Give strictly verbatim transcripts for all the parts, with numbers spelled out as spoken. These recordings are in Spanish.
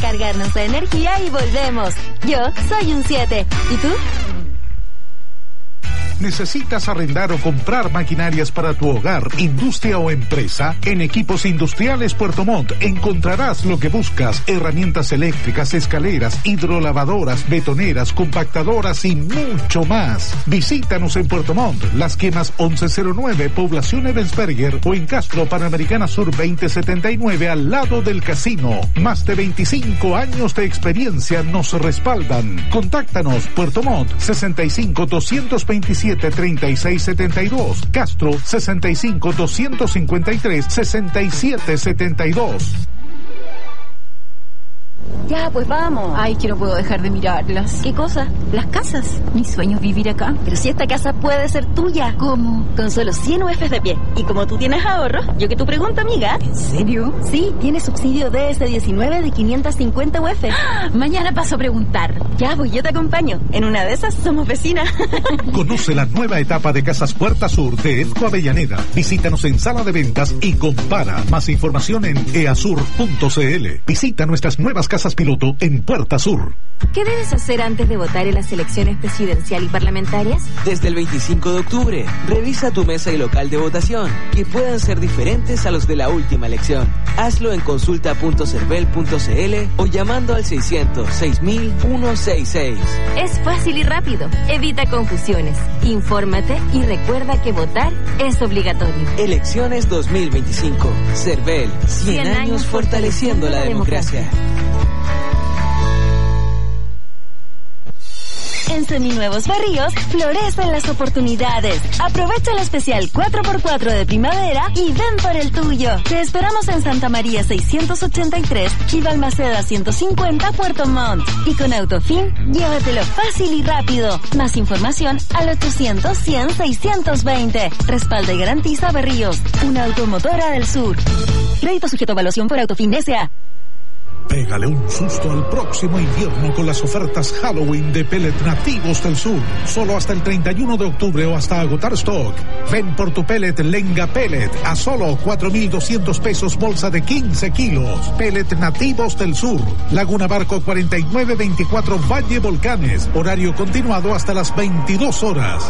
recargarnos de energía y volvemos. Yo soy un siete. ¿Y tú? ¿Necesitas arrendar o comprar maquinarias para tu hogar, industria o empresa? En Equipos Industriales Puerto Montt encontrarás lo que buscas: herramientas eléctricas, escaleras, hidrolavadoras, betoneras, compactadoras y mucho más. Visítanos en Puerto Montt, Las Quemas once cero nueve, Población Ebensberger, o en Castro, Panamericana Sur veinte setenta y nueve, al lado del casino. Más de veinticinco años de experiencia nos respaldan. Contáctanos: Puerto Montt, sesenta y cinco, doscientos veintisiete, treinta y seis setenta y dos, Castro, sesenta y cinco, doscientos cincuenta y tres, sesenta y siete setenta y dos. Ya, pues vamos. Ay, que no puedo dejar de mirarlas. ¿Qué cosa? Las casas. Mi sueño es vivir acá. Pero si esta casa puede ser tuya. ¿Cómo? Con solo cien U Fs de pie. Y como tú tienes ahorros, yo que tu pregunta, amiga. ¿En serio? Sí, tiene subsidio D S diecinueve de quinientos cincuenta U F. ¡Ah! Mañana paso a preguntar. Ya, pues yo te acompaño. En una de esas somos vecinas. Conoce la nueva etapa de Casas Puerta Sur de EDCO Avellaneda. Visítanos en sala de ventas y compara. Más información en easur punto cl. Visita nuestras nuevas casas piloto en Puerta Sur. ¿Qué debes hacer antes de votar en las elecciones presidencial y parlamentarias? Desde el veinticinco de octubre, revisa tu mesa y local de votación, que puedan ser diferentes a los de la última elección. Hazlo en consulta punto cervel punto cl o llamando al seiscientos seis mil ciento sesenta y seis. Es fácil y rápido. Evita confusiones. Infórmate y recuerda que votar es obligatorio. Elecciones dos mil veinticinco. Cervel, cien años fortaleciendo la democracia. En Seminuevos Barríos florecen las oportunidades. Aprovecha el especial cuatro por cuatro de primavera y ven por el tuyo. Te esperamos en Santa María seiscientos ochenta y tres y Balmaceda ciento cincuenta, Puerto Montt. Y con Autofin, llévatelo fácil y rápido. Más información al ochocientos, cien, seiscientos veinte. Respalda y garantiza Barríos, una automotora del sur. Crédito sujeto a evaluación por Autofin S A Pégale un susto al próximo invierno con las ofertas Halloween de Pellet Nativos del Sur. Solo hasta el treinta y uno de octubre o hasta agotar stock. Ven por tu pellet Lenga Pellet a solo cuatro mil doscientos pesos bolsa de quince kilos. Pellet Nativos del Sur. Laguna Barco cuarenta y nueve veinticuatro Valle Volcanes. Horario continuado hasta las veintidós horas.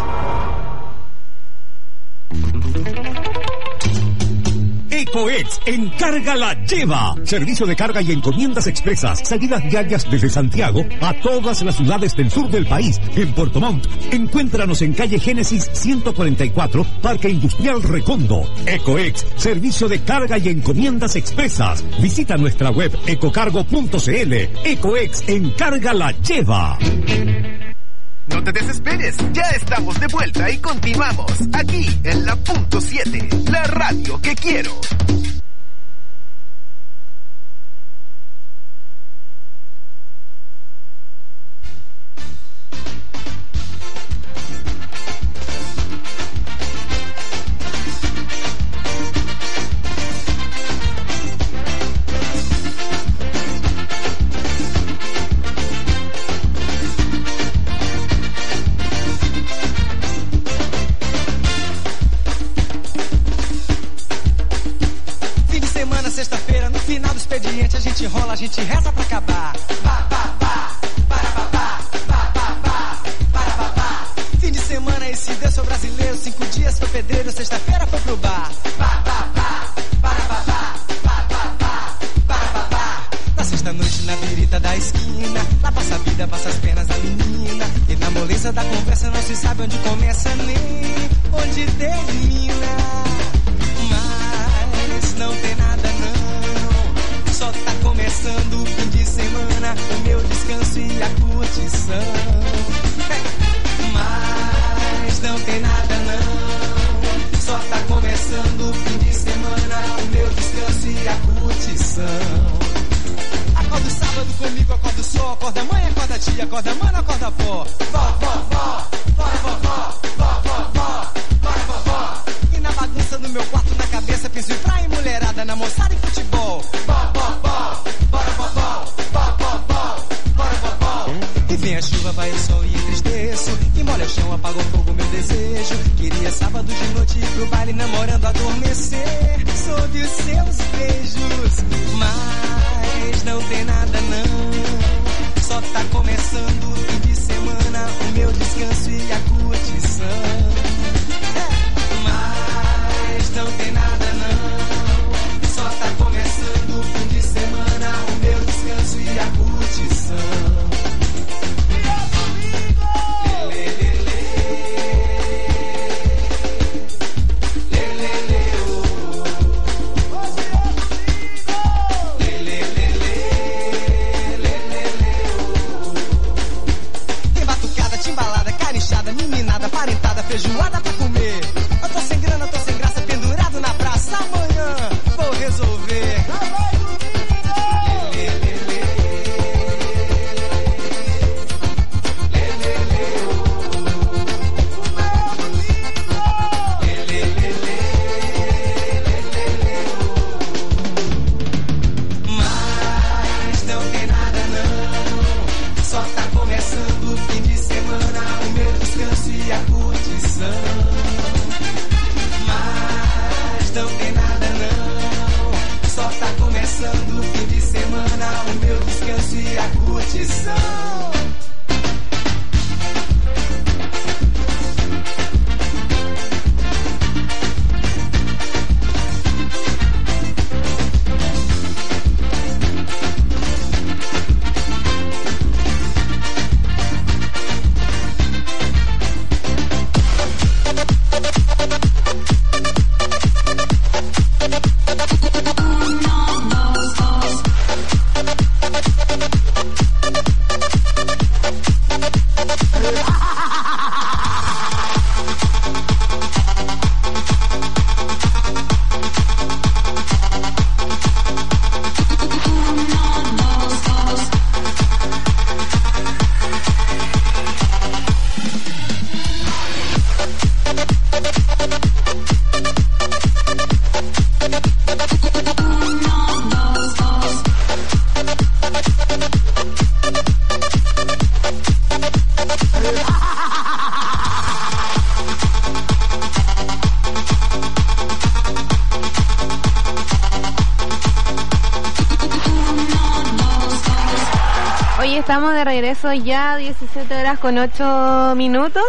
EcoEx Encarga la Lleva. Servicio de carga y encomiendas expresas. Salidas diarias desde Santiago a todas las ciudades del sur del país. En Puerto Montt, encuéntranos en calle Génesis ciento cuarenta y cuatro, Parque Industrial Recondo. EcoEx, servicio de carga y encomiendas expresas. Visita nuestra web ecocargo punto cl. EcoEx Encarga la Lleva. No te desesperes, ya estamos de vuelta y continuamos aquí en la punto siete, la radio que quiero. A gente rola, a gente reza pra acabar. Ba, ba, ba, para, ba, ba, ba, ba, ba, para, ba, ba. Fim de semana esse Deus sou brasileiro. Cinco dias foi pedreiro, sexta-feira foi pro bar. Ba, ba, ba, para, ba, ba, ba, ba, ba, para, ba, ba. Na sexta-noite na birita da esquina, lá passa a vida, passa as penas da menina. E na moleza da conversa não se sabe onde começa nem onde termina. Mas não tem nada não. Só tá começando o fim de semana, o meu descanso e a curtição. Mas não tem nada não. Só tá começando o fim de semana, o meu descanso e a curtição. Acorda sábado comigo, acorda o sol, acorda mãe, acorda tia, acorda mano, acorda vó. Vó, vó, vó, bora vovó, vó, vó, vó, bora vovó. E na bagunça do meu quarto, na cabeça, penso em praia e mulherada, na moçada e futebol. Vó, vó, vó, bora vovó, vó, vó, vó, bora vovó. E vem a chuva, vai o sol e entristeço, e molha o chão, apaga o fogo, meu desejo. Queria sábado de noite ir pro baile, namorando, adormecer sob os seus beijos. Mas Mas não tem nada não, só tá começando o fim de semana, o meu descanso e a curtição. Mas não tem nada não, só tá começando o fim de semana, o meu descanso e a curtição. Meninada, parentada, feijoada pra comer. Eu tô sem grana, tô sem graça, pendurado na praça. Amanhã vou resolver. Lê, lê, lê, lê, lê, lê, oh. Lê, lê, lê, lê, lê, lê, oh. Mas não tem nada não, só tá começando o fim de semana, o meu descanso e a curtição. Mas não tem nada não, só tá começando o fim de semana, o meu descanso e a curtição. Estamos de regreso ya, diecisiete horas con ocho minutos.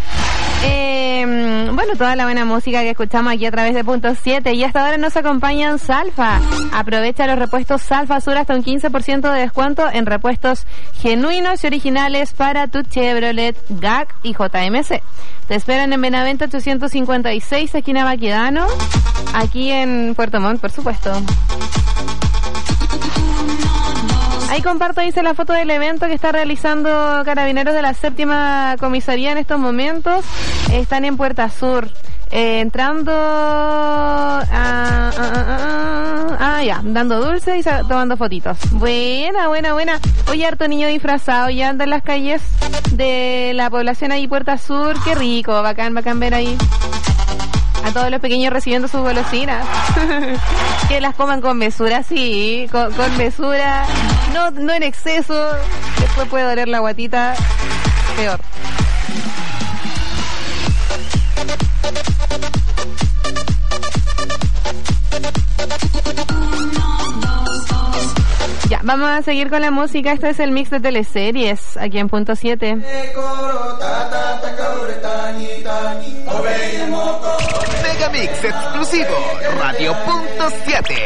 Eh, bueno, toda la buena música que escuchamos aquí a través de Punto siete. Y hasta ahora nos acompañan Salfa. Aprovecha los repuestos Salfa Sur hasta un quince por ciento de descuento en repuestos genuinos y originales para tu Chevrolet, G A C y J M C. Te esperan en Benavente ochocientos cincuenta y seis, esquina Baquedano, aquí en Puerto Montt, por supuesto. Ahí comparto, dice, la foto del evento que está realizando Carabineros de la Séptima Comisaría en estos momentos. Están en Puerta Sur, eh, entrando a, a, a, a, ah, ya, dando dulce y tomando fotitos. Buena, buena, buena. Oye, harto niño disfrazado ya anda en las calles de la población ahí, Puerta Sur. Qué rico, bacán, bacán ver ahí a todos los pequeños recibiendo sus golosinas. Que las coman con mesura, sí, con, con mesura, no, no en exceso, después puede doler la guatita, peor. Ya, vamos a seguir con la música. Este es el mix de teleseries aquí en Punto siete. Megamix exclusivo, Radio Punto siete.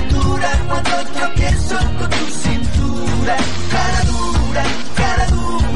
Cara dura, cara dura,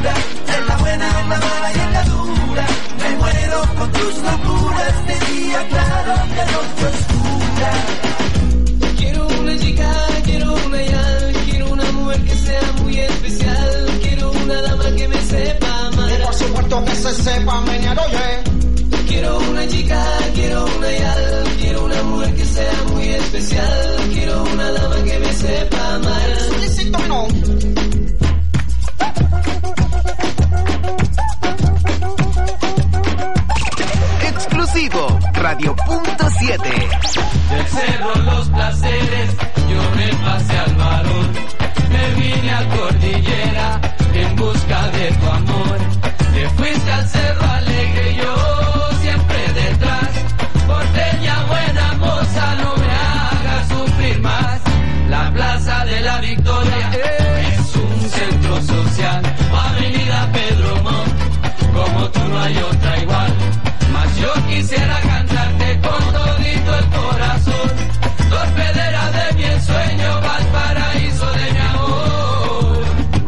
siete. Del cerro los placeres, yo me pasé al varón. Me vine a cordillera en busca de tu amor. Te fuiste al cerro alegre, yo siempre detrás. Porteña buena moza, no me hagas sufrir más. La Plaza de la Victoria es un centro social. Avenida Pedro Montt, como tú no hay otra igual. Mas yo quisiera cantarte con todito el corazón. Torpedera de mi ensueño, Valparaíso de mi amor.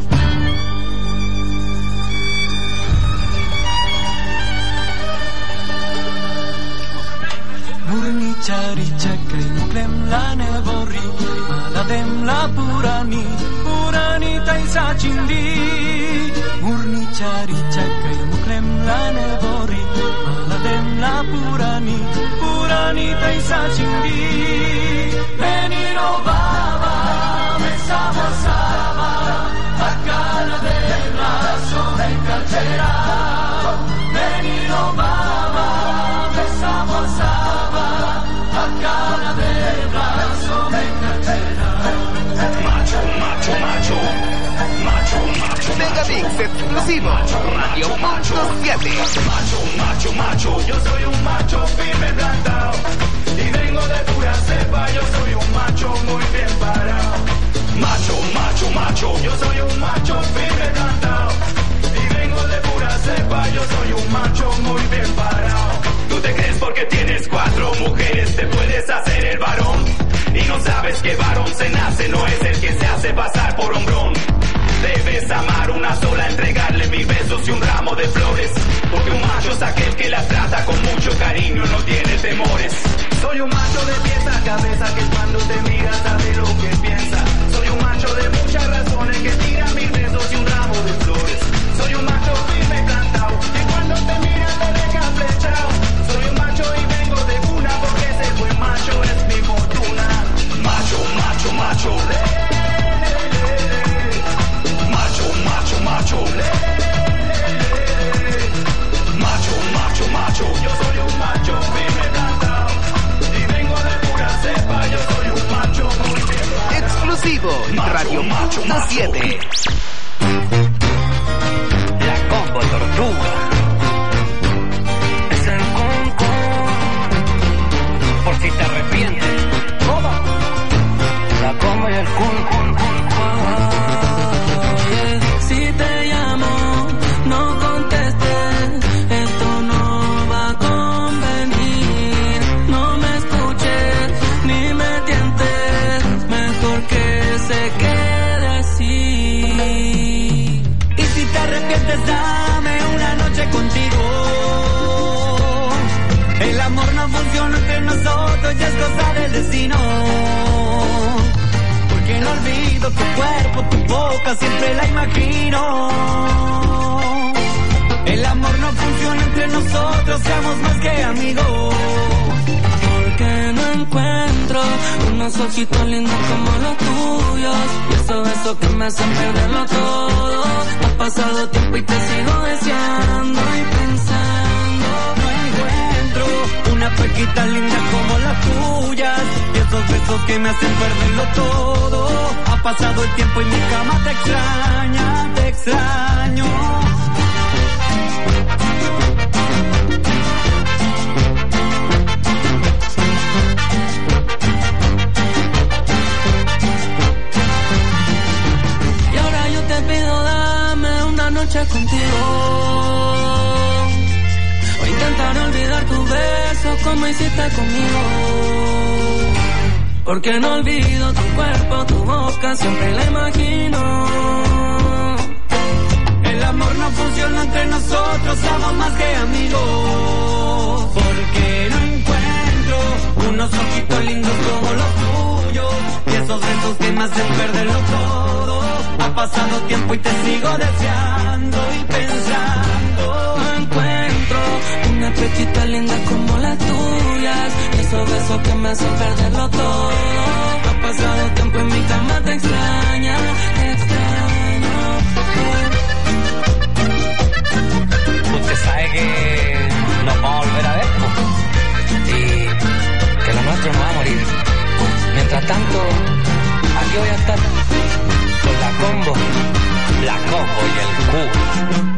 Murni chari chakri muklem la nebori maladem la purani purani taisa chindi. Murni chari chakri muklem la nebori maladem la purani purani taisa chindi. Menino baba besamos saba bacana de brazo me encarcerado. Menino baba besamos saba bacana de brazo me encarcerado. Macho, macho, macho, macho, macho, Megamix exclusivo, Radio Punto siete. macho, macho, macho, yo soy un macho firme plantado y vengo de pura cepa, yo soy un macho muy bien parado. Macho, macho, macho, yo soy un macho firme plantado y vengo de pura cepa, yo soy un macho muy bien parado. Tú te crees porque tienes cuatro mujeres te puedes hacer el varón y no sabes que varón se nace, no es el que se hace pasar por hombrón. Debes amar una sola, entregarle mil besos y un ramo de flores, porque un macho es aquel que la trata con mucho cariño, no tiene temores. Soy un macho de pies a cabeza que cuando te mira sabe lo que piensa. Soy un macho de muchas razones que tira mil besos y un ramo de flores. Soy un macho firme plantado que cuando te mira te deja flechado. Soy un macho y vengo de cuna porque ese buen macho es mi fortuna. Macho, macho, macho. Macho, macho, macho. Macho, macho, macho. Yo soy un macho firme plantado y vengo de pura cepa. Yo soy un macho muy bien. Exclusivo, Radio Punto siete. La combo tortuga. Es el concon. Por si te arrepientes. ¿Cómo? La combo y el concon. Si te llamo, no contestes. Esto no va a convenir. No me escuches ni me tientes. Mejor que se quede así. Y si te arrepientes, dame una noche contigo. El amor no funciona entre nosotros, ya es cosa del destino. Porque no olvido tu cuerpo, tu boca, siempre la imagino. El amor no funciona entre nosotros, seamos más que amigos. Porque no encuentro unos ojitos lindos como los tuyos y esos besos que me hacen perderlo todo. Ha pasado tiempo y te sigo deseando y pensando. No encuentro una pequita linda como las tuyas y esos besos que me hacen perderlo todo. Ha pasado el tiempo y mi cama te extraña, te extraño. Y ahora yo te pido, dame una noche contigo. O intentar olvidar tu beso como hiciste conmigo. Porque no olvido tu cuerpo, tu boca, siempre la imagino. El amor no funciona entre nosotros, somos más que amigos. Porque no encuentro unos ojitos lindos como los tuyos y esos besos que me hacen perderlo todo. Ha pasado tiempo y te sigo deseando y pensando. No encuentro una pechita linda como las tuyas y esos besos que me hacen perderlo todo. Ha pasado tiempo y mi cama te extraña, te extraño. Usted sabe que nos vamos a volver a ver, ¿no? Y mientras tanto, aquí voy a estar con la combo, la combo y el cubo.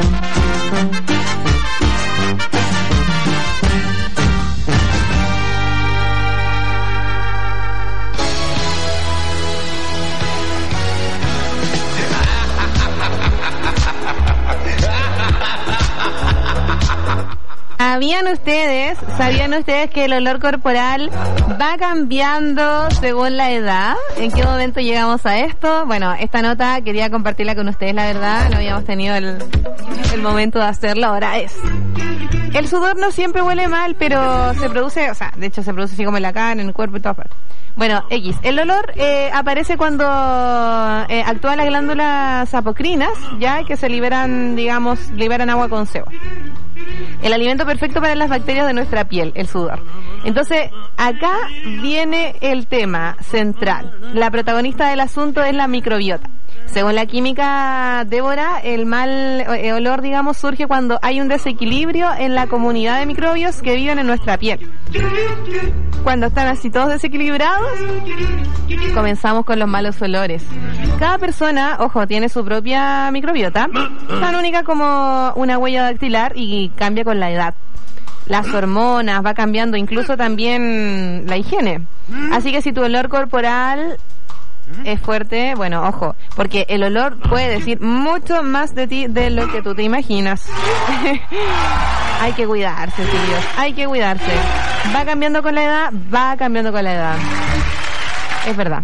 ¿Sabían ustedes, sabían ustedes que el olor corporal va cambiando según la edad? ¿En qué momento llegamos a esto? Bueno, esta nota quería compartirla con ustedes, la verdad, no habíamos tenido el, el momento de hacerlo, ahora es. El sudor no siempre huele mal, pero se produce, o sea, de hecho se produce así como en la cara, en el cuerpo y todas partes. Bueno, X. El olor eh, aparece cuando eh, actúan las glándulas apocrinas, ya que se liberan, digamos, liberan agua con sebo. El alimento perfecto para las bacterias de nuestra piel, el sudor. Entonces, acá viene el tema central. La protagonista del asunto es la microbiota. Según la química Débora, el mal eh, olor, digamos, surge cuando hay un desequilibrio en la comunidad de microbios que viven en nuestra piel. Cuando están así todos desequilibrados, comenzamos con los malos olores. Cada persona, ojo, tiene su propia microbiota, tan única como una huella dactilar y cambia con la edad. Las hormonas, va cambiando, incluso también la higiene. Así que si tu olor corporal es fuerte, bueno, ojo, porque el olor puede decir mucho más de ti de lo que tú te imaginas. Hay que cuidarse, chicos, hay que cuidarse. Va cambiando con la edad, va cambiando con la edad. Es verdad.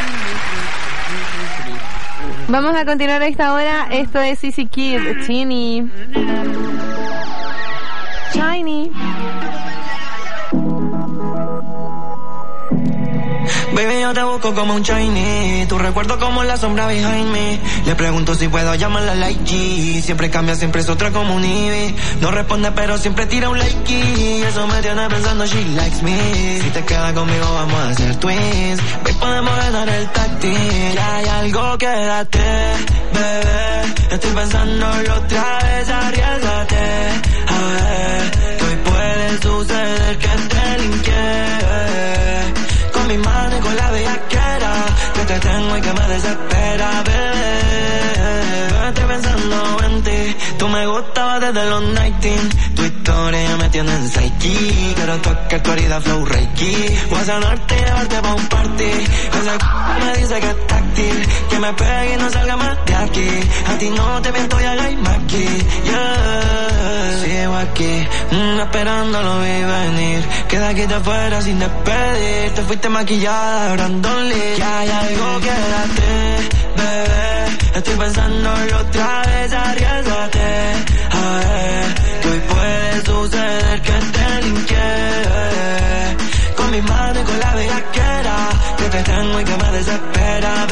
Vamos a continuar a esta hora. Esto es Sissy Kid, Chini. Shiny. Baby, yo te busco como un shiny, tu recuerdo como la sombra behind me. Le pregunto si puedo llamarla like G. Siempre cambia, siempre es otra como un Ivy. No responde pero siempre tira un like y eso me tiene pensando she likes me. Si te quedas conmigo vamos a ser twins. Baby, podemos ganar el táctil. Ya hay algo, quédate, bebé. Estoy pensándolo otra vez, arriesgate. A ver, que hoy puede suceder que te linké. Con mi mano y con la bellaquera que te tengo y que me desespera, bebé. Estoy pensando en ti. Tú me gustabas desde los nineteen. Tu historia ya me tiene en psyche. Quiero tocar tu herida flow reiki. Voy a sanarte y llevarte pa' un party. Ese c*** me dice que es táctil, que me pegue y no salga más de aquí. A ti no te miento y hagáis aquí. Yeah. Sigo aquí, mm, esperando lo vi venir. Queda aquí de afuera sin despedir. Te fuiste maquillada, Brandon Lee. Ya hay algo, quédate, bebé. Estoy pensándolo otra vez, arriesgate. A ver, que hoy puede suceder que te linké. Con mis manos y con la bellaquera que te tengo y que me desespera,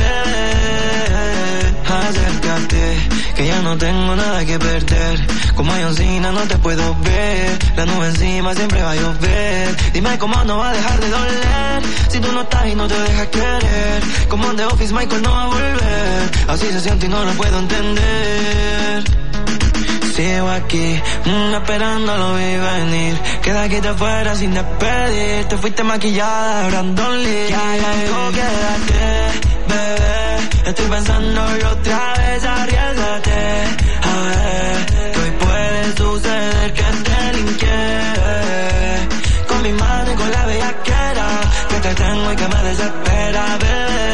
bebé. Acércate, que ya no tengo nada que perder. Como Johncina no te puedo ver. La nube encima siempre va a llover. Dime cómo no va a dejar de doler si tú no estás y no te dejas querer. Como en The Office Michael no va a volver. Así se siente y no lo puedo entender. Sigo aquí, mmm, esperando lo vi venir. Queda aquí de afuera sin despedir. Te fuiste maquillada, Brandon Lee. Ya hay algo, quédate, bebé. Estoy pensándolo otra vez, arriesgate. A ver, que hoy puede suceder que te linké. Con mi mano y con la bellaquera que te tengo y que me desespera, bebé.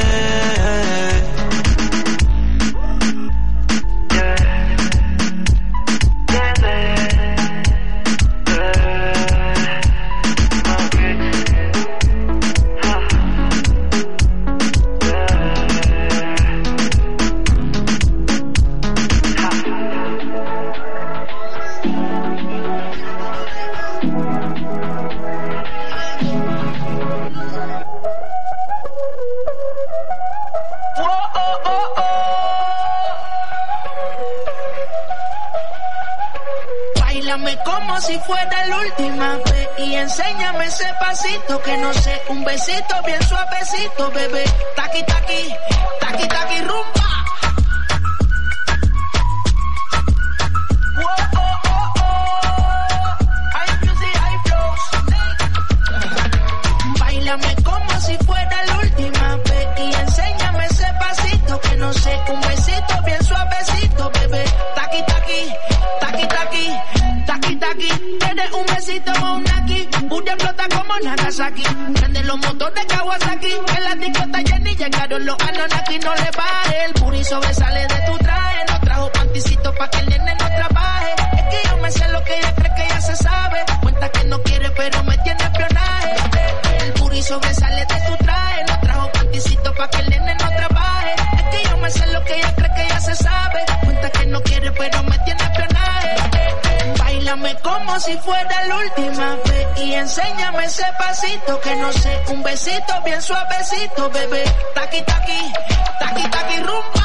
Como si fuera la última vez y enséñame ese pasito que no sé, un besito bien suavecito, bebé. Taqui taqui, taqui taqui rumba. Whoa, oh, oh, oh. Hay music, hay flows. Báilame como si fuera la última no sé, un besito bien suavecito, bebé. Taqui, taqui, taqui, taqui, taqui, taqui. Tienes un besito o un aquí, Bulla flota como Nagasaki. Prende los motores Kawasaki, en la discota Jenny llegaron los Anunnaki. No le baje, el booty sobresale de tu traje. No trajo panticito pa' que el nene no trabaje. Es que yo me sé lo que ella cree que ya se sabe. Cuenta que no quiere pero me tiene espionaje. El booty sobresale de tu traje. No trajo panticito pa' que el nene no trabaje. Es que yo me sé lo que ella cree que ya se sabe. Cuenta que no quiere pero me tiene espionaje. Báilame como si fuera la última vez y enséñame ese pasito que no sé, un besito bien suavecito, bebé. Taqui, taqui, taqui, taqui, rumba.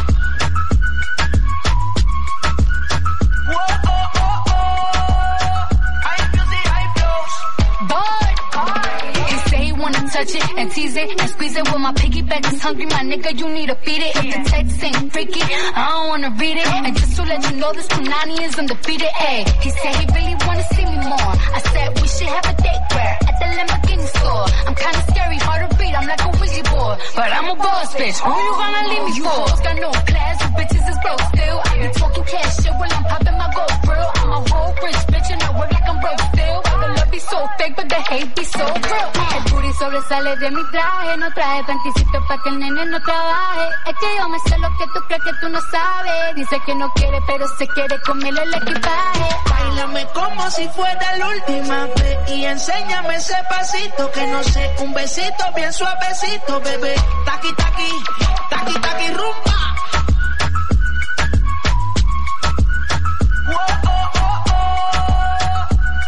Whoa, oh, oh, oh. High music, high flows. Boy, he say he wanna touch it and tease it and squeeze it. Well, my piggyback is hungry, my nigga, you need to feed it. If the text ain't freaky, I don't wanna read it. And just to let you know, this Punani is undefeated. Ay, he said he really wanna see me more. I said we should have a date where at the Lamborghini store. I'm kinda scary, hard to read, I'm like a Ouija board, but I'm a boss bitch. Who you gonna leave me for? You hoes got no class, you bitches is broke still. I be talking cash shit while I'm popping my gold grill. I'm a whole rich bitch and I work like I'm broke still. The love be so fake, but the hate be so real. El booty sobresale de mi traje, no traje panticito pa' que el nene no trabaje. Es que yo me sé lo que tú crees que tú no sabes. Dice que no quiere, pero se quiere comerle el equipaje. Báilame como si fuera la última vez y enséñame ese pasito que no sé, un besito bien suavecito, bebé. Taqui, taqui, taqui, taqui, rumba. Whoa, oh, oh, oh.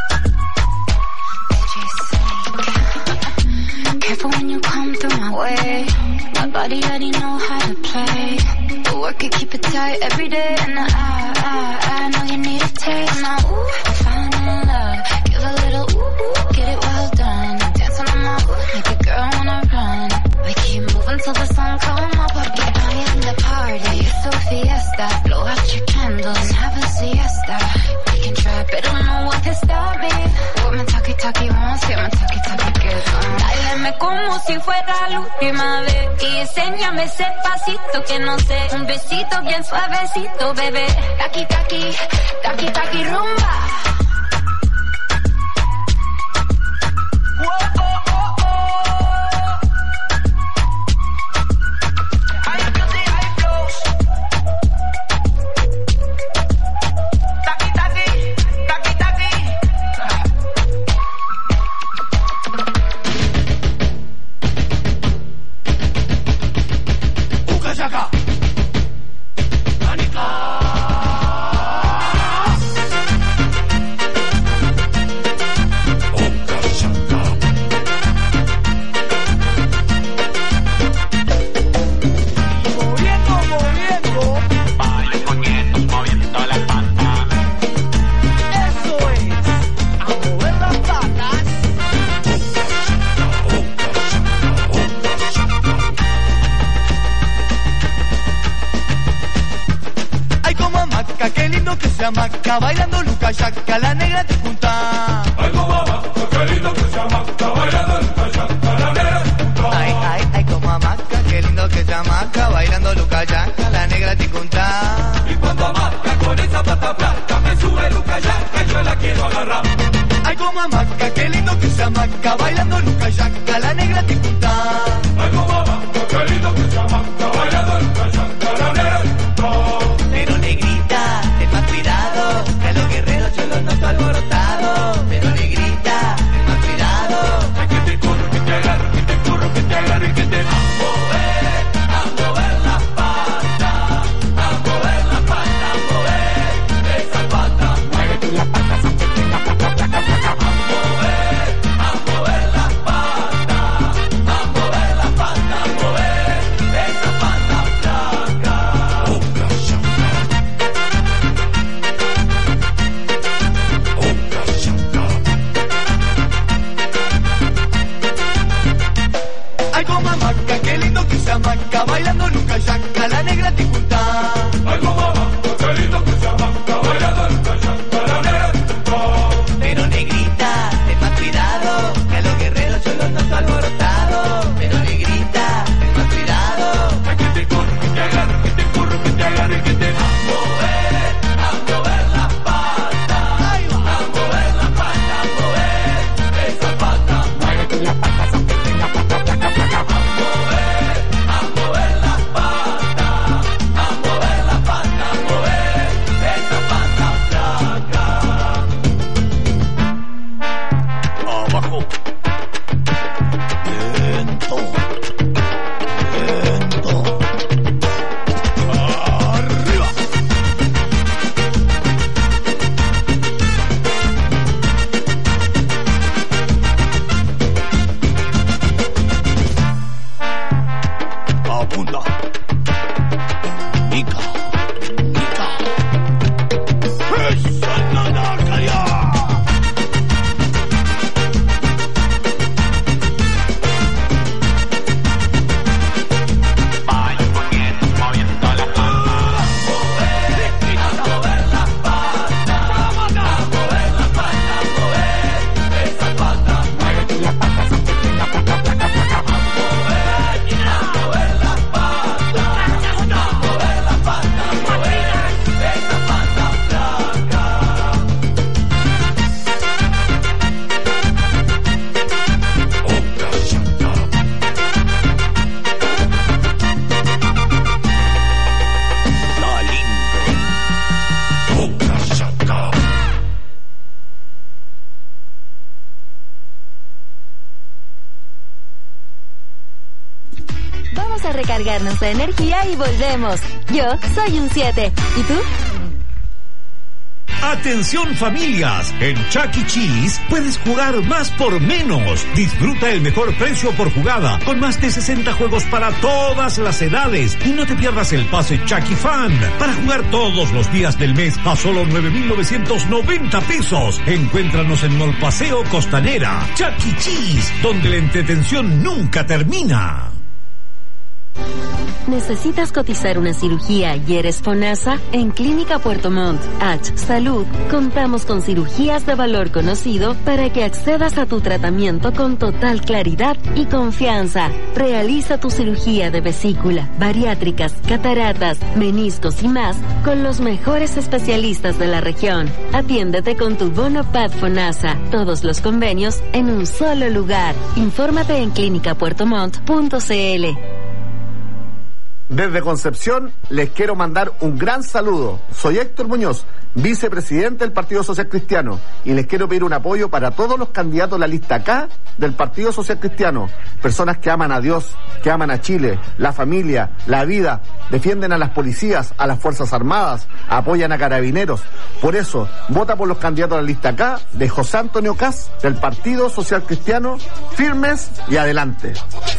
Careful when you come through my way. My body already know how to play. The work it, keep it tight every day. And I, I, I know you need a taste. Now, ooh, falling in love. Give a little ooh, ooh, get it well done. Dancing on my ooh, make a girl wanna run. We keep moving till the sun come up. Porque I am the party. It's so fiesta. Blow out your candles and have a siesta. We can try, but don't know what can stop me. What my talkie talkie wants, get my talkie talkie good. Báilame como si fuera la última vez y enséñame ese pasito que no sé, un besito bien suavecito, bebé. Taqui taqui, taqui taqui rumba. Whoa, oh, oh, oh. High music, high flows. Taqui, taqui, taqui, taqui. Uka shaka. Anika. Qué lindo que se amaca, bailando Luca Yaca, la negra te junta. Ay, como amaca, qué lindo que se amaca, bailando Luca Yaca, la negra te junta. Ay, ay, ay, como amaca, qué lindo que se amaca, bailando Luca Yaca, la negra te junta. Y cuando amaca con esa pata blanca, me sube Luca Yaca, yo la quiero agarrar. Ay, como amaca, qué lindo que se amaca, bailando Luca Yaca, la negra te junta. Ay, como amaca, qué lindo que se amaca, bailando Luca Yaca, la negra te junta. Pero negrita, ten más cuidado, que a los guerreros yo los noto alborotados. Pero negrita, ten más cuidado. Ay, que te corro, que te agarro, que te corro, que te agarro y que te a mover, a mover la pata, a mover la pata, a mover esa pata. Muévete la pata, sáquete la pata, placa, placa. A mover, a mover la pata. Vamos a recargarnos de energía y volvemos. Yo soy un siete. ¿Y tú? Atención familias, en Chuck E. Cheese puedes jugar más por menos. Disfruta el mejor precio por jugada, con más de sesenta juegos para todas las edades. Y no te pierdas el pase Chuck E. Fan, para jugar todos los días del mes a solo nueve mil novecientos noventa pesos. Encuéntranos en Mall Paseo Costanera. Chuck E. Cheese, donde la entretención nunca termina. ¿Necesitas cotizar una cirugía y eres FONASA? En Clínica Puerto Montt, H Salud, contamos con cirugías de valor conocido para que accedas a tu tratamiento con total claridad y confianza. Realiza tu cirugía de vesícula, bariátricas, cataratas, meniscos y más con los mejores especialistas de la región. Atiéndete con tu bono P A D FONASA. Todos los convenios en un solo lugar. Infórmate en clínica puerto montt punto c l. Desde Concepción les quiero mandar un gran saludo. Soy Héctor Muñoz, vicepresidente del Partido Social Cristiano, y les quiero pedir un apoyo para todos los candidatos de la lista K del Partido Social Cristiano. Personas que aman a Dios, que aman a Chile, la familia, la vida, defienden a las policías, a las Fuerzas Armadas, apoyan a carabineros. Por eso, vota por los candidatos de la lista K de José Antonio Caz del Partido Social Cristiano, firmes y adelante.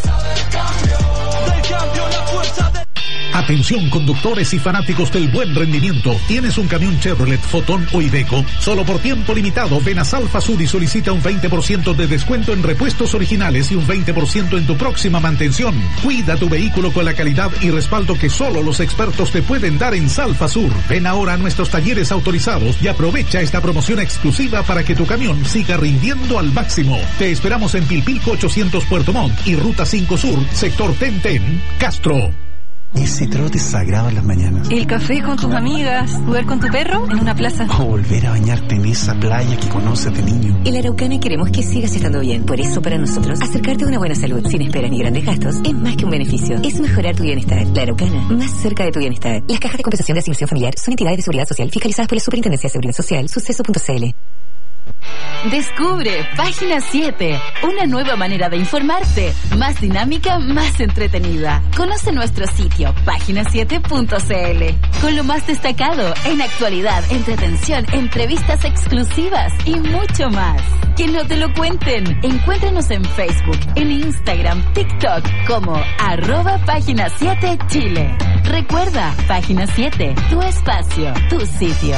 Atención conductores y fanáticos del buen rendimiento. ¿Tienes un camión Chevrolet, Fotón o Iveco? Solo por tiempo limitado, ven a Salfa Sur y solicita un veinte por ciento de descuento en repuestos originales y un veinte por ciento en tu próxima mantención. Cuida tu vehículo con la calidad y respaldo que solo los expertos te pueden dar en Salfa Sur. Ven ahora a nuestros talleres autorizados y aprovecha esta promoción exclusiva para que tu camión siga rindiendo al máximo. Te esperamos en Pilpilco ochocientos Puerto Montt y Ruta cinco Sur, sector Tenten, Castro. Ese trote sagrado en las mañanas. El café con tus amigas, jugar con tu perro en una plaza. O volver a bañarte en esa playa que conoces de niño. En La Araucana queremos que sigas estando bien. Por eso, para nosotros, acercarte a una buena salud sin esperas ni grandes gastos es más que un beneficio. Es mejorar tu bienestar. La Araucana, más cerca de tu bienestar. Las cajas de compensación de asignación familiar son entidades de seguridad social fiscalizadas por la Superintendencia de Seguridad Social, suceso punto c l. Descubre Página siete, una nueva manera de informarte, más dinámica, más entretenida. Conoce nuestro sitio, página siete punto c l, con lo más destacado en actualidad, entretención, entrevistas exclusivas y mucho más. Que no te lo cuenten. Encuéntranos en Facebook, en Instagram, TikTok como arroba Página siete Chile. Recuerda, Página siete, tu espacio, tu sitio.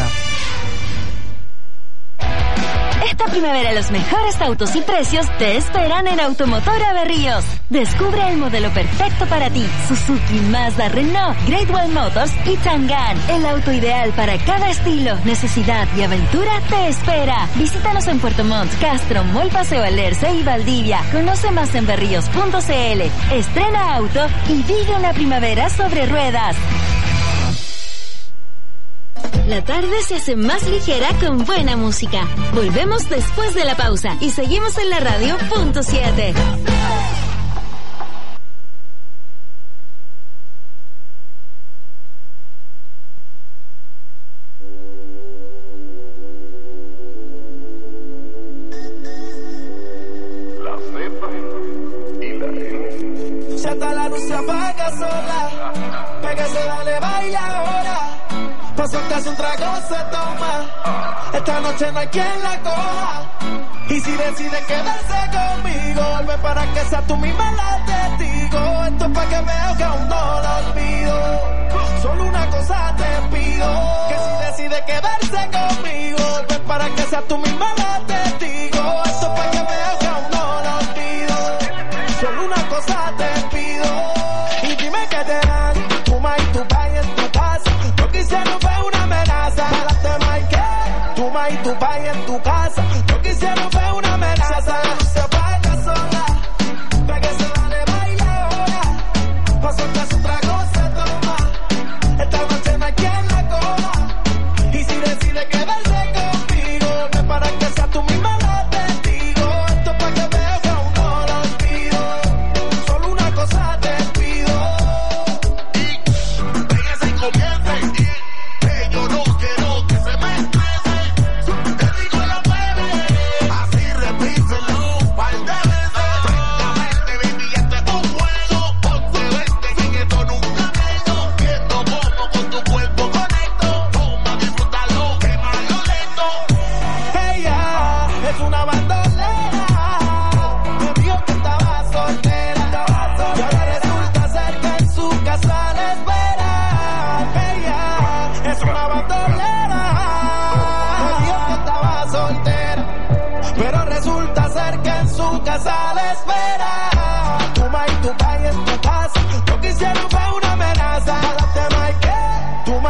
Esta primavera los mejores autos y precios te esperan en Automotora Berríos. Descubre el modelo perfecto para ti. Suzuki, Mazda, Renault, Great Wall Motors y Chang'an. El auto ideal para cada estilo, necesidad y aventura te espera. Visítanos en Puerto Montt, Castro, Mall Paseo Alerce y Valdivia. Conoce más en berríos punto c l. Estrena auto y vive una primavera sobre ruedas. La tarde se hace más ligera con buena música. Volvemos después de la pausa y seguimos en la radio punto siete. La cepa y la N. Ya está la luz, se apaga sola. Pégase, dale, baila ahora. Pa' soltarse un trago se toma. Esta noche no hay quien la coja. Y si decide quedarse conmigo, vuelve para que sea tú misma la testigo. Esto es pa' que veas que aún no lo olvido. Solo una cosa te pido, que si decide quedarse conmigo, vuelve para que sea tú misma la testigo. Esto es pa' que veas que aún no lo olvido. Solo una cosa te pido. Y dime que te dan tu ma y tu pa en tu casa. No quisiera ver una amenaza. Párate, Mike. Tu ma y tu pa en tu casa. No quisiera ver una amenaza. La luz se apaga sola. Pégase, dale, baila ahora. Pa' soltarse un trago se toma. Esta noche no hay quien la coja. Y si decide quedarse conmigo, ven para que sea tú misma la testigo. Esto es pa' que veas que aún no lo olvido. Solo una cosa te pido. Pégase y comience. Que yo no quiero que se me estrese. Te digo la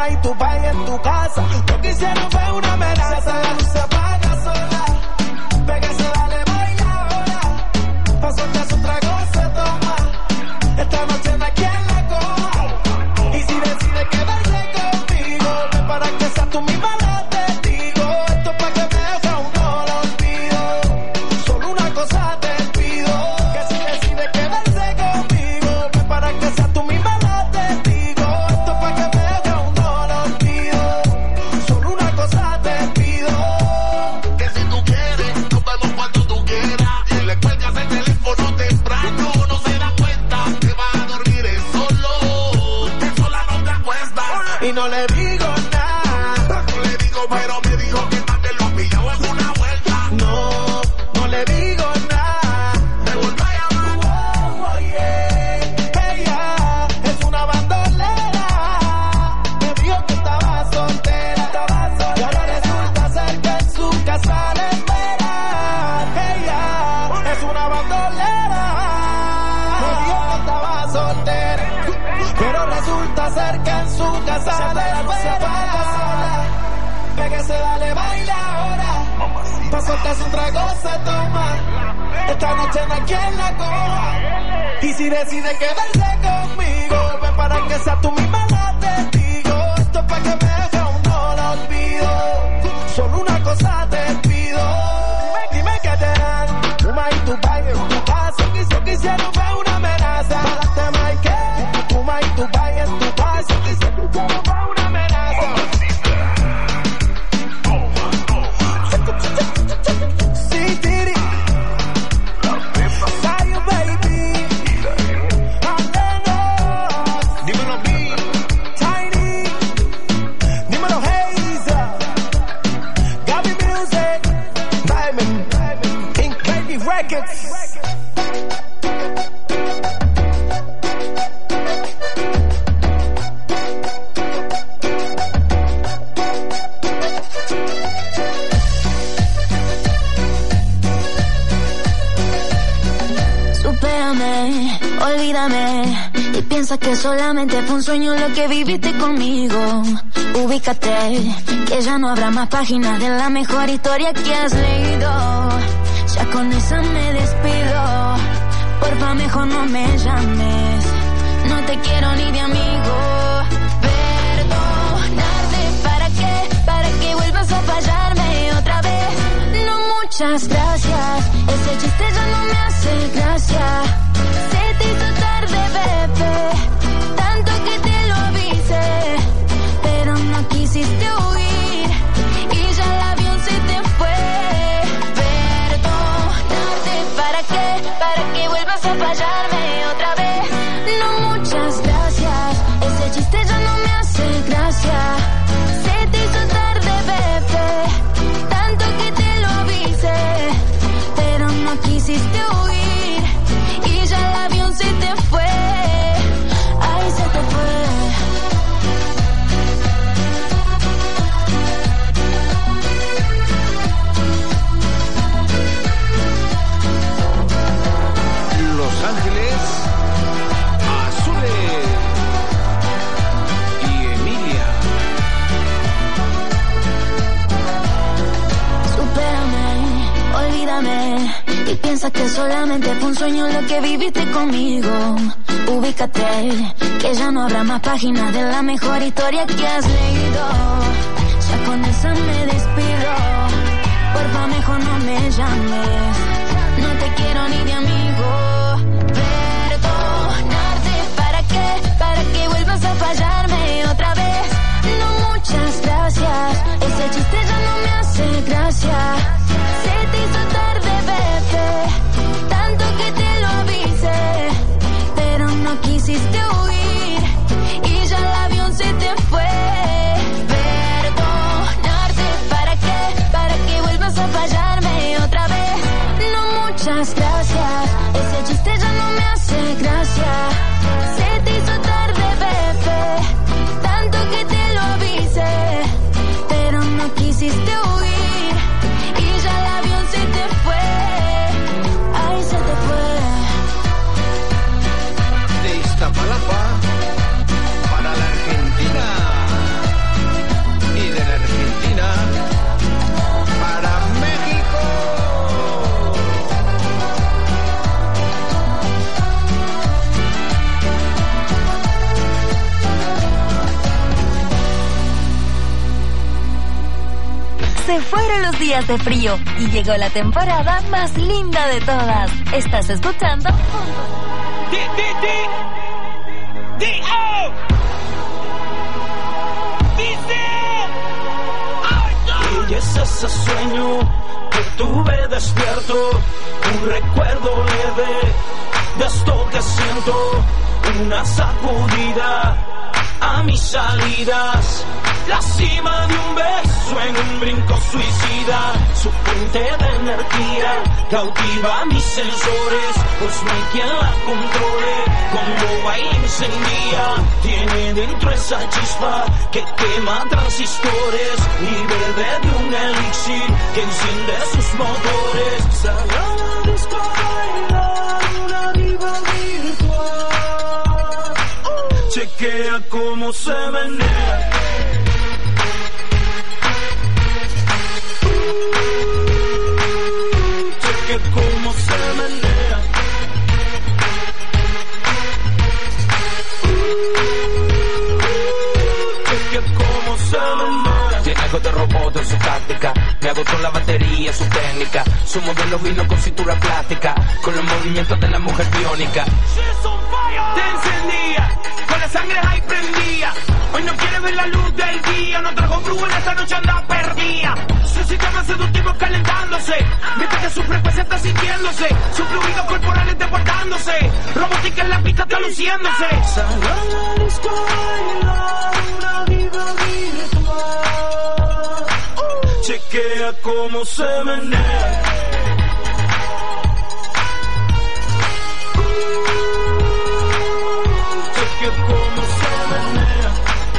Fuma y tu baile en tu casa. Lo que hicieron fue una amenaza. La luz se apaga sola. Pégase, dale, baila ahora. Paso que su trago se toma. Esta noche no hay quien la coja. Y si decide quedarse conmigo, ven para que seas tú misma la testigo. Esto es pa' que me deje aún no lo olvido. Solo una cosa te pido, que si decide quedarse conmigo, ven para que seas tú misma la testigo. Esto es pa' que me deje aún no lo olvido. Solo una cosa te pido, que si tú quieres, nos vemos cuando tú quieras. Y le cuelgas el teléfono temprano, no se da cuenta que va a dormir es solo. Que sola no te acuestas. y no le digo nada. No le digo, pero me dijo que también lo ha pillado en una vuelta. No, no le digo nada. Me vuelve a llamar. Oh, oh, yeah. Ella es una bandolera. Me dijo que estaba soltera, estaba soltera. Y ahora resulta ser que en su casa le esperan. Ella es una bandolera. Me dijo que estaba soltera, pero resulta ser que en su casa le esperan. Pégase, dale, baila ahora. Pa' soltarse un trago se toma. Esta noche no hay quien la coja. Y si decide quedarse conmigo, ven para que sea tú misma la testigo. Esto es pa' que me deje aún no lo olvido. Solo una cosa te pido. Dime que te dan. Fuma y tu baile en tu casa. Quiso que hicieron fue una amenaza. Para te marqué. Fuma y tu baile en tu casa. Quiso que hicieron fue una amenaza. Sí, Tiri. Sayo, baby. Dímelo, B. Tiny. Dímelo, Hazel. Gaby Music. Diamond. Ink Baby Records. Supérame, olvídame y piensa que solamente fue un sueño lo que viviste conmigo. Ubícate, que ya no habrá más páginas de la mejor historia que has leído. Ya con esa me despido, porfa mejor no me llames. No te quiero ni de amigo. Perdonarte, ¿para qué? Para que vuelvas a fallarme otra vez. No, muchas gracias, ese chiste ya no me hace gracia. Se te hizo tarde, bebé, tanto que te lo avisé, pero no quisiste huir y ya el avión se te fue. Perdonarte, ¿para qué? Para que vuelvas a fallarme otra vez. No, muchas gracias, ese chiste ya no me hace gracia. Se te hizo tarde, bebé, tanto que te lo avisé, pero no quisiste huir y ya el avión se te fue. Ay, se te fue. Los Ángeles Azules y Emilia. Supérame, olvídame y piensa que solamente fue un sueño lo que viviste conmigo. Ubícate, que ya no habrá más páginas de la mejor historia que has leído. Ya con esa me despido, porfa mejor no me llames. No te quiero ni de amigo. Perdonarte, ¿para qué? Para que vuelvas a fallarme otra vez. No, muchas gracias, ese chiste ya no me hace gracia. Se te hizo tarde, bebé, tanto que te lo avisé, pero no quisiste huir y ya el avión se te fue. Perdonarte, ¿para qué? Para que vuelvas a fallarme otra vez. No, muchas gracias, ese chiste ya no me hace gracia. Se te hizo tarde, bebé, tanto que te lo avisé, pero no quisiste huir y ya el avión se te fue. Ay, se te fue. De Iztapalapa para la Argentina. Se fueron los días de frío y llegó la temporada más linda de todas. Estás escuchando D D D D O Y es ese sueño que tuve despierto, un recuerdo leve de esto que siento, una sacudida a mis salidas, la cima de un beso en un brinco suicida, su fuente de energía cautiva mis sensores, pues no hay quien la controle, como baila incendia, tiene dentro esa chispa que quema transistores y bebe de un elixir que enciende sus motores. Salió a la disco a bailar una diva virtual, chequea cómo se menea. Chequea cómo se menea. Chequea cómo se menea. Tiene algo de robot en su táctica, me agotó la batería, su técnica, su modelo vino con cintura plástica, con los movimientos de la mujer biónica. Te encendía, con la sangre ahí prendía. Hoy no quiere ver la luz del día, no trajo flujo en esta noche anda perdida. Su sistema seductivo calentándose, mientras que su frecuencia está sintiéndose, su fluido corporal está guardándose, robótica en la pista está luciéndose. Salió a la disco a bailar una diva virtual, chequea cómo se menea. Chequea cómo se menea.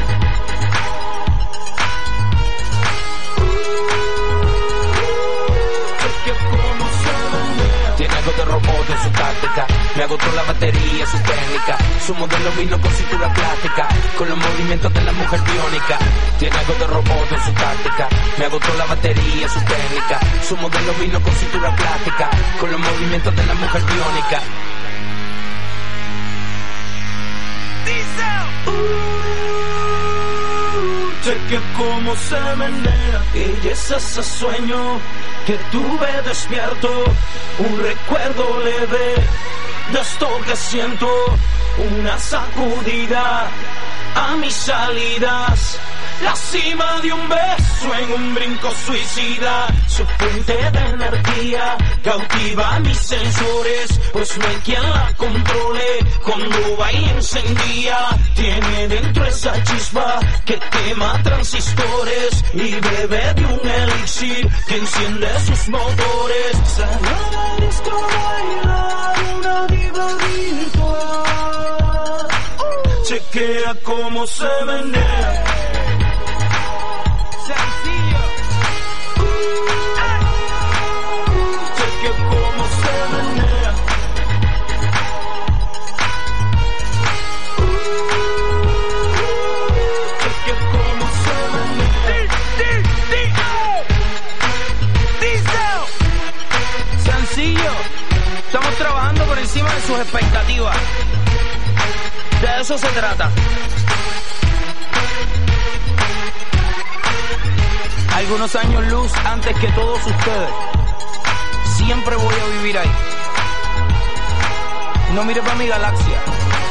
Chequea cómo se menea. Tiene algo de robot en su táctica, me agotó la batería, su técnica, su modelo vino con cintura plástica, con los movimientos de la mujer biónica. Tiene algo de robot en su táctica, me agotó la batería, su técnica, su modelo vino con cintura plástica, con los movimientos de la mujer biónica. Uh, chequea cómo se menea. Y es ese sueño que tuve despierto, un recuerdo leve de esto que siento, una sacudida a mis salidas, la cima de un beso en un brinco suicida, su fuente de energía cautiva mis sensores, pues no hay quien la controle, cuando va y encendía, tiene dentro esa chispa que quema transistores y bebe de un elixir que enciende sus motores. Salió a la disco a bailar una diva virtual, chequea cómo se menea. Sencillo. Chequea cómo se menea. Chequea cómo se menea. Sencillo. Estamos trabajando por encima de sus expectativas. De eso se trata. Algunos años luz antes que todos ustedes. Siempre voy a vivir ahí. No mire para mi galaxia.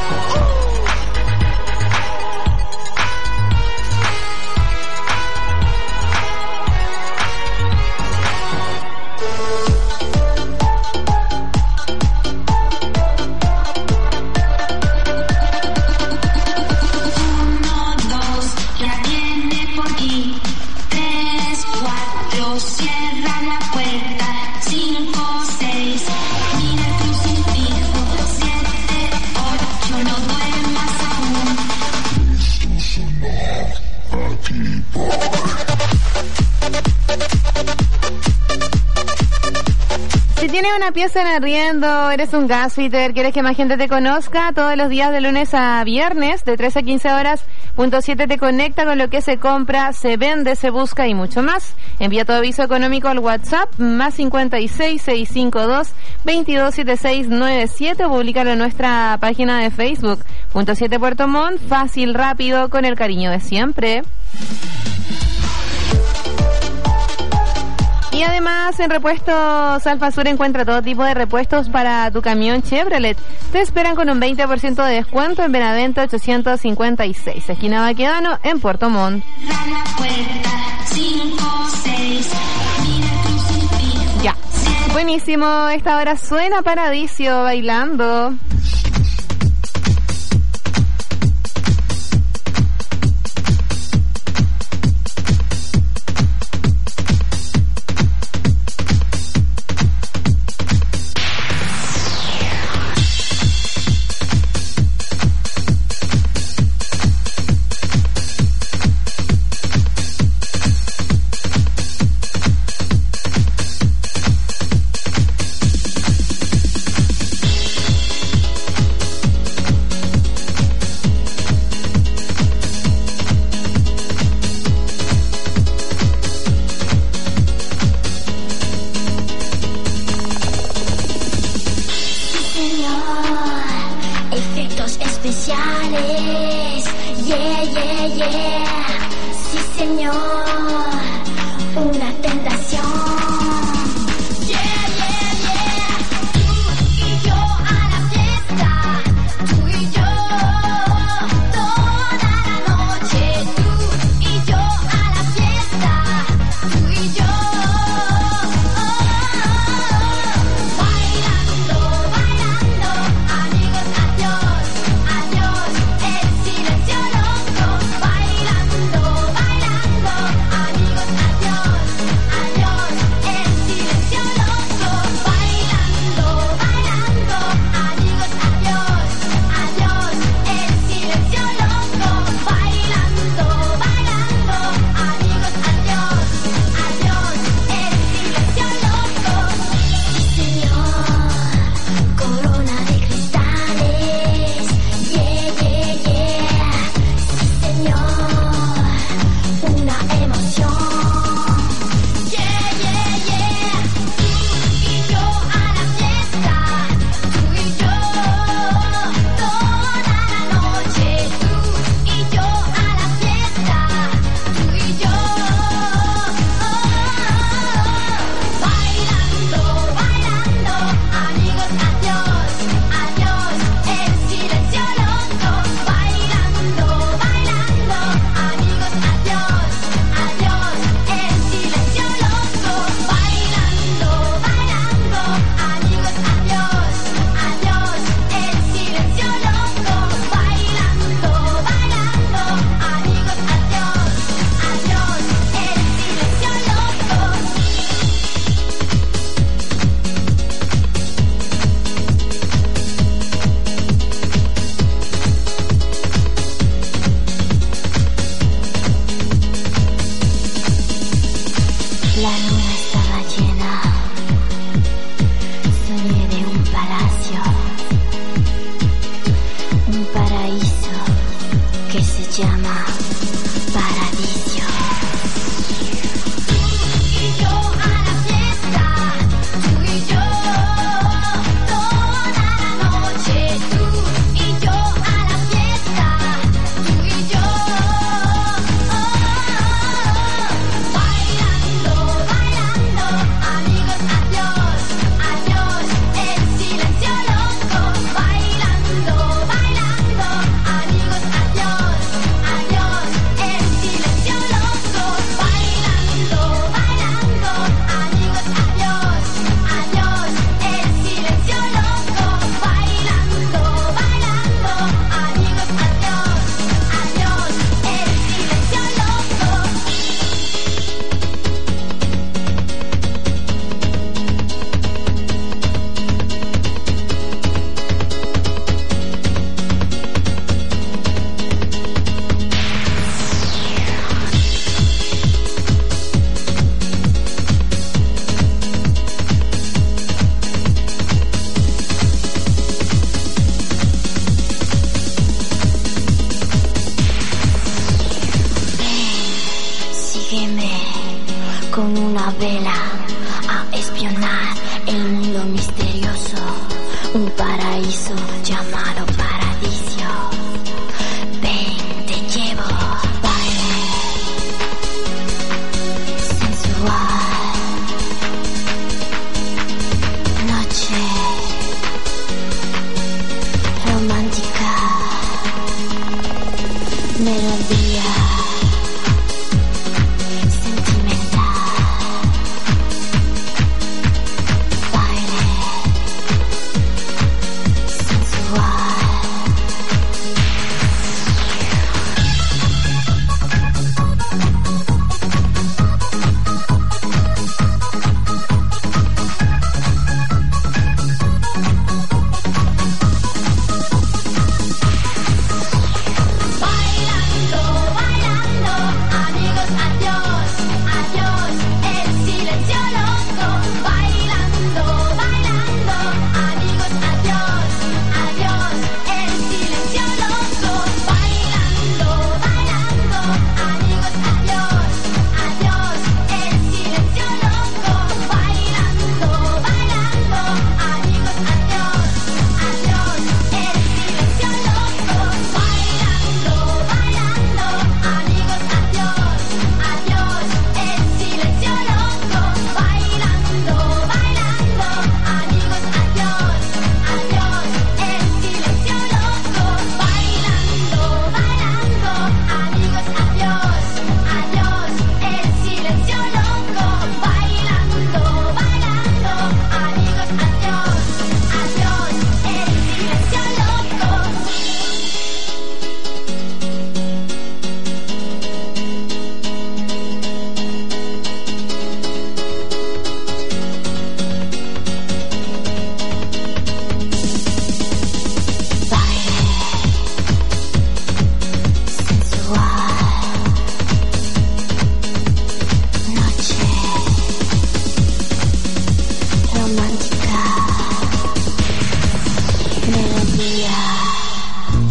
Si tienes una pieza en arriendo, eres un gasfitter, quieres que más gente te conozca, todos los días de lunes a viernes, de trece a quince horas, Punto siete te conecta con lo que se compra, se vende, se busca y mucho más. Envía tu aviso económico al WhatsApp, más cincuenta y seis, seiscientos cincuenta y dos, veintidós setenta y seis noventa y siete, o públicalo en nuestra página de Facebook. Punto siete Puerto Montt, fácil, rápido, con el cariño de siempre. más en Repuestos Alfa Sur. Encuentra todo tipo de repuestos para tu camión Chevrolet. Te esperan con un veinte por ciento de descuento en Benavente ochocientos cincuenta y seis, esquina Baquedano, en Puerto Montt. Ya, buenísimo. Esta hora suena Paradiso bailando.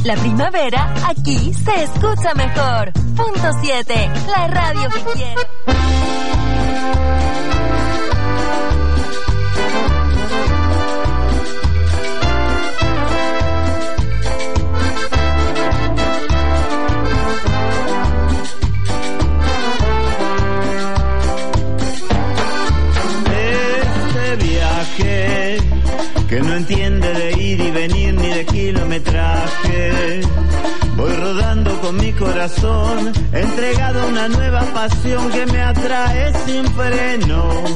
La primavera aquí se escucha mejor. Punto siete, la radio que quiero. Que no entiende de ir y venir ni de kilometraje. Voy rodando con mi corazón, entregado a una nueva pasión que me atrae sin frenos.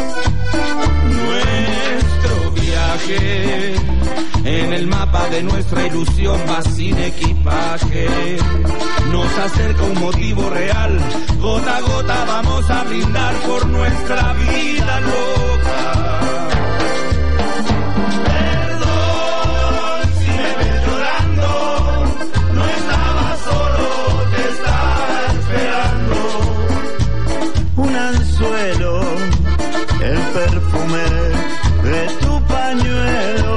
Nuestro viaje en el mapa de nuestra ilusión va sin equipaje. Nos acerca un motivo real, gota a gota vamos a brindar por nuestra vida loca. Un anzuelo, el perfume de tu pañuelo.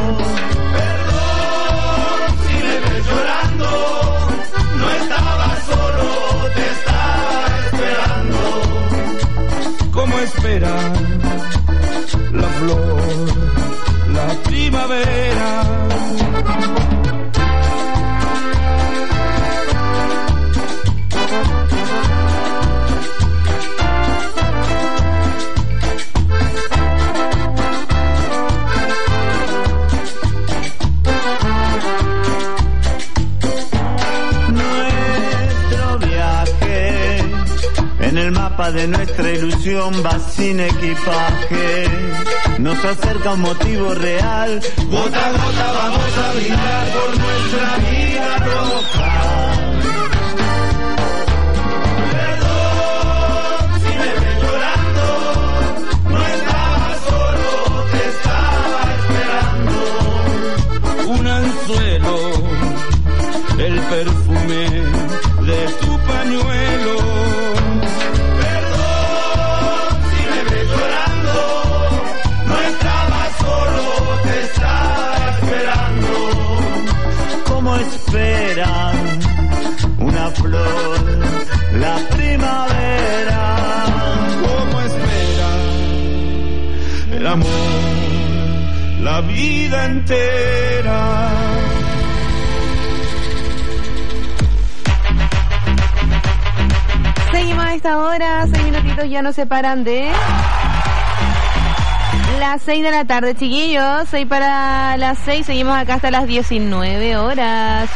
Perdón si me ves llorando, no estaba solo, te estaba esperando. ¿Cómo esperar la flor, la primavera? El mapa de nuestra ilusión va sin equipaje. Nos acerca un motivo real. Gota a gota vamos a brindar por nuestra vida roja. Perdón si me ves llorando, no estaba solo, te estaba esperando. Un anzuelo, el perfume de tu pañuelo. Esperan una flor, la primavera. ¿Cómo esperan el amor, la vida entera? Seguimos a esta hora, seis minutitos ya nos separan de las seis de la tarde, chiquillos. Seis para las seis, seguimos acá hasta las diecinueve horas.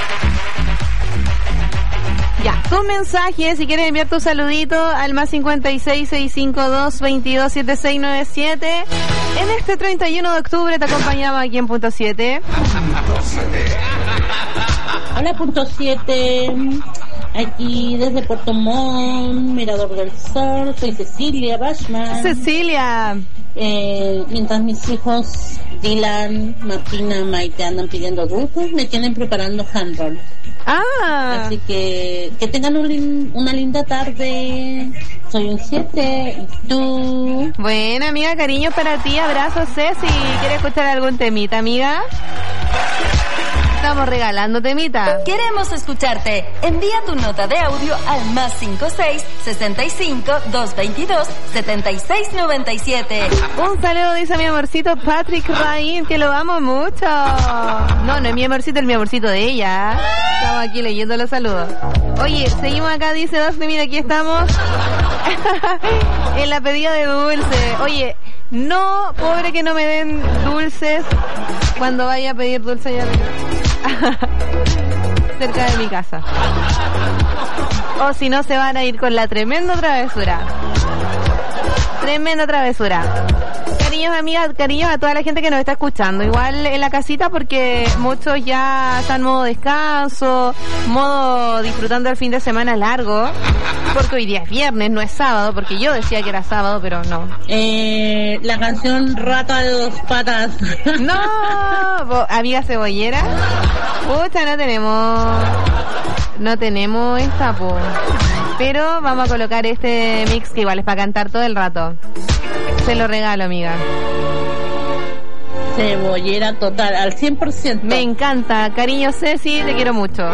Ya, tus mensajes, si quieres enviar tu saludito al más cincuenta y seis, seiscientos cincuenta y dos, veintidós setenta y seis noventa y siete. En este treinta y uno de octubre te acompañamos aquí en Punto siete. Hola, Punto siete. Aquí desde Puerto Montt, Mirador del Sol, soy Cecilia Bashman. Cecilia. Eh, mientras mis hijos Dylan, Martina, Maite andan pidiendo dulces, me tienen preparando handroll. Ah. Así que que tengan un lin, una linda tarde. Soy un siete. ¿Y tú? Buena, amiga, cariños para ti. Abrazos, Ceci. ¿Quieres escuchar algún temita, amiga? Estamos regalando temita. Queremos escucharte. Envía tu nota de audio al más cincuenta y seis, sesenta y cinco, doscientos veintidós, setenta y seis noventa y siete. Un saludo, dice mi amorcito Patrick Rain, que lo amo mucho. No, no es mi amorcito, es mi amorcito de ella. Estamos aquí leyendo los saludos. Oye, seguimos acá, dice Daphne, mira, aquí estamos. En la pedida de dulce. Oye, no, pobre que no me den dulces cuando vaya a pedir dulce allá arriba. Cerca de mi casa. O si no, se van a ir con la tremenda travesura. Tremenda travesura. Cariños, amigas, cariños a toda la gente que nos está escuchando. Igual en la casita, porque muchos ya están en modo descanso, modo disfrutando el fin de semana largo. Porque hoy día es viernes, no es sábado, porque yo decía que era sábado, pero no. Eh, la canción Rata de dos patas. No, amiga cebollera. Pucha, no tenemos, no tenemos esta, po. Pero vamos a colocar este mix que igual es para cantar todo el rato. Se lo regalo, amiga. Cebollera total, al cien por ciento. Me encanta. Cariño, Ceci, te quiero mucho.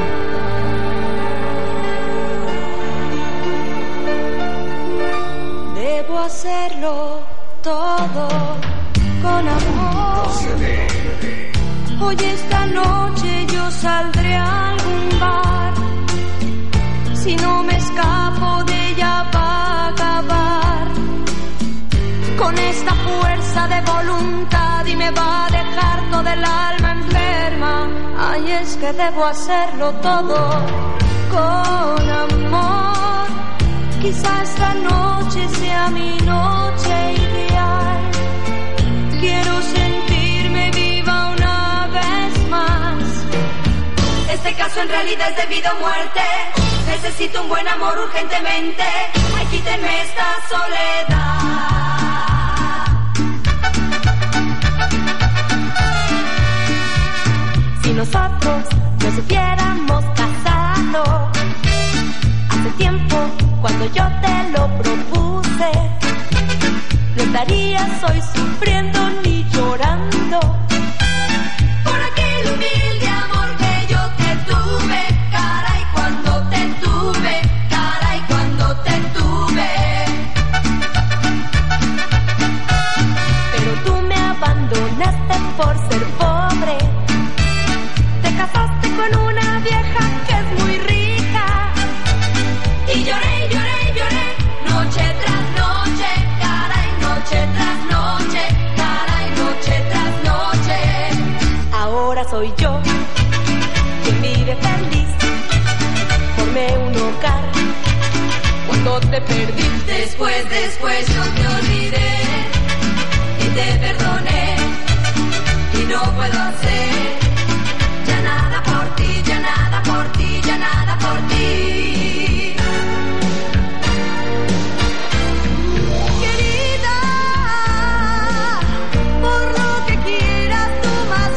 Debo hacerlo todo con amor. Hoy esta noche yo saldré a algún bar. Si no me escapo de ella va a acabar con esta fuerza de voluntad y me va a dejar toda el alma enferma. Ay, es que debo hacerlo todo con amor. Quizá esta noche sea mi noche ideal. Quiero sentirme viva una vez más. Este caso en realidad es de vida o muerte. Necesito un buen amor urgentemente. Ay, quítenme esta soledad. Si nosotros nos hubiéramos casado hace tiempo, cuando yo te lo propuse, no estarías hoy sufriendo ni llorando por aquel humilde amor que yo te tuve. Caray, cuando te tuve, caray, cuando te tuve. Pero tú me abandonaste por ser pobre. Te casaste con una vieja que es muy rica. Y lloré, lloré, lloré, noche tras noche, caray, noche tras noche, caray, noche tras noche. Ahora soy yo quien vive feliz. Formé un hogar cuando te perdí. Después, después yo te olvidé y te perdoné. Y no puedo hacer ya nada por ti, ya nada por ti, ya nada por ti. Querida, por lo que quieras tú más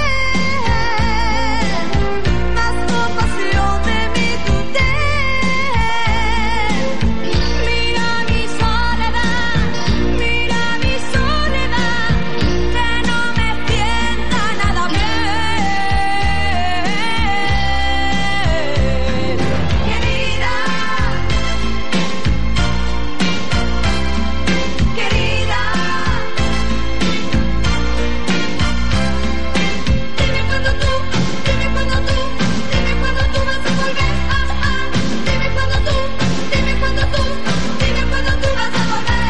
ven, más compasión de mí tú ten. Mira mi soledad, mira mi soledad, que no me sienta nada bien. Querida, querida, dime cuando tú, dime cuando tú, dime cuando tú vas a volver. Ah, ah. Dime cuando tú, dime cuando tú, dime cuando tú vas a volver.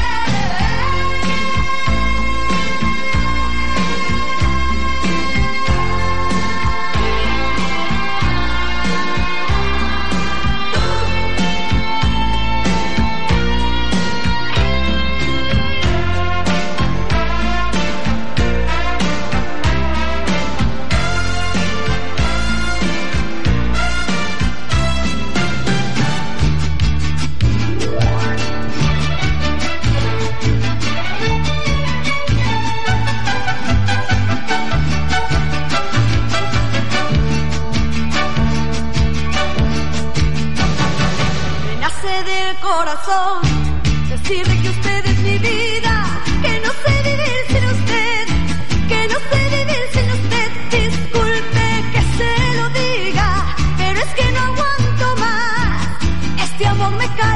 Me nace del corazón decirle que usted es mi vida, que no sé vivir sin usted, que no sé vivir sin usted. Disculpe que se lo diga, pero es que no aguanto más. Este amor me cae